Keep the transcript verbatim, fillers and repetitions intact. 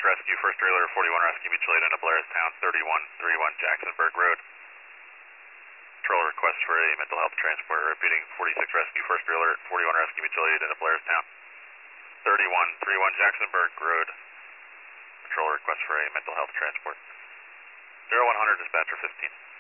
Rescue, first trailer, forty-one Rescue Mutual Aid into Blairstown, thirty-one thirty-one Jacksonburg Road. Control request for a mental health transporter. Repeating, forty-six Rescue, first trailer, forty-one Rescue Mutual Aid into Blairstown, thirty-one thirty-one Jacksonburg Road. Control request for a mental health transport. zero one hundred, dispatcher fifteen.